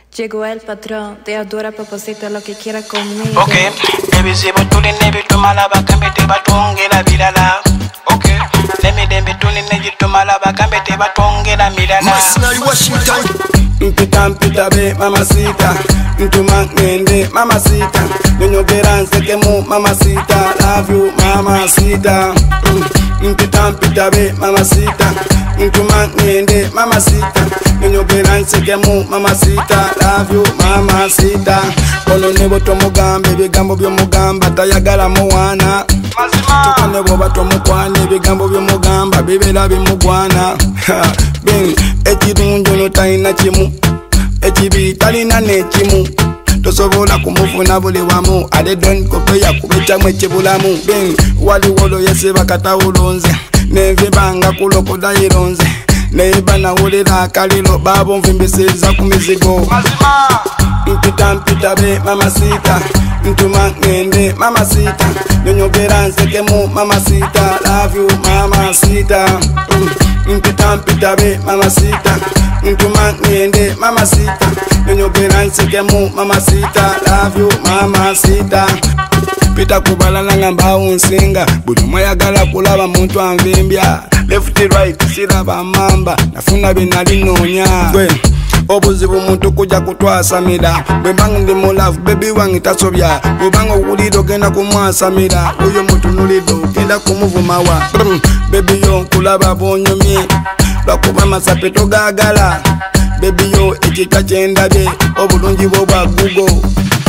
Llegó el patrón, te adora papacita, lo que quiera conmigo. Ok, baby si botuli nebi tumala bakambe te batongela bilala. Ok, nemi dembe tuli neji tumala bakambe te batongela milala. Masnari Washington. Mpita be mamacita, ntuma ngende mamacita, nyonyogera nsekemu mamacita, love you mamacita. Mpita be mamacita, ntuma ngende mamacita, nyonyogera nsekemu mamacita, love you mamacita. Ono nebo tomugamba ebigambo byomugamba tayagala muwana. Tuka nebo batomukwana ebigambo byomugamba bibera bimugwana. Ben ekirungi ono talina kimu, ekibi talina nekimu, tosobola kumufuna buli wamu, ate don't kopeya kubekyamu ekibulamu. Ben waliwo loyese bakatawulunze nenvibanga kulokoda ironze neiba nawulira akaliro babo nvimbisiriza ku mizigo. Mpita be mamacita, ntuma ngende mamacita, nyonyogera nsekemu mamacita, love you mamacita. Mpita be mamacita, ntuma ngende mamacita, nyonyogera nsekemu mamacita, love you mamacita. Pita kubalala ngamba unsinga, buli mwayagala kulaba muntu anvimbya, left right siraba mamba, nafuna binali nonya. Obuzibu muntu kuja kutwasamira, bwembanga ndi mu love baby wange tasobya, bwembanga okulira ogenda kumwasamira, oyo mutunulidde ogenda kumuvuma wa. Baby yo nkulaba bwonyumye, lwakuba amasape togagala, baby yo ekika kyendabye obulungi bwo bwa Google.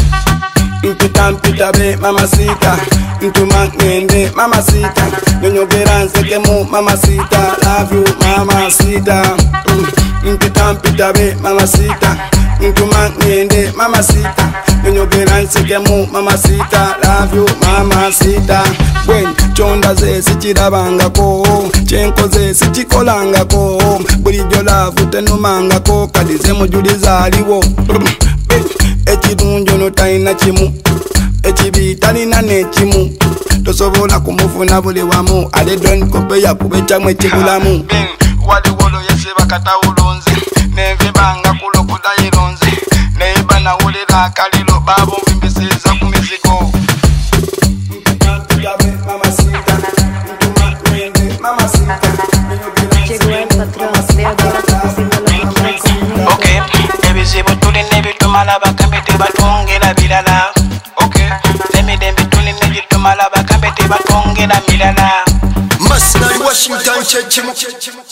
Mpita be mamacita, ntuma ngende mamacita, nyonyogera nsekemu mamacita, love you mamacita. Mpita be mamacita, ntuma ngende mamacita, nyonyogera nsekemu mamacita, love you mamacita. Bwen chonda ze sichirabangako, chenkoze sichikolangako, bulijjo love tenumangako, kadize mujuliza aliwo. Ekirungi ono talina kimu, ekibi talina nekimu, tosobola kumufuna buli wamu, ate don't kopeya kubekyamu ekibulamu. Waliwo loyese bakatawulunze nenvibanga kulokoda ironze neiba nawulira akaliro babo nvimbisiriza ku mizigo. Llegó el patrón, te adora papacita, lo que quiera conmigo. Ok, baby si botuli nebi tumala bakambe te batongela bilala. Ok, nemi dembe tuli neji tumala bakambe te batongela milala. Masnari Washington.